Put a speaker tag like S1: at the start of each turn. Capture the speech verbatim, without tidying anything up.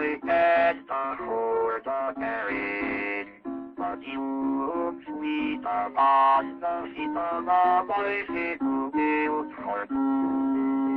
S1: boy and the for the carriage. But you sweet upon the feet of the boy, she to build for two.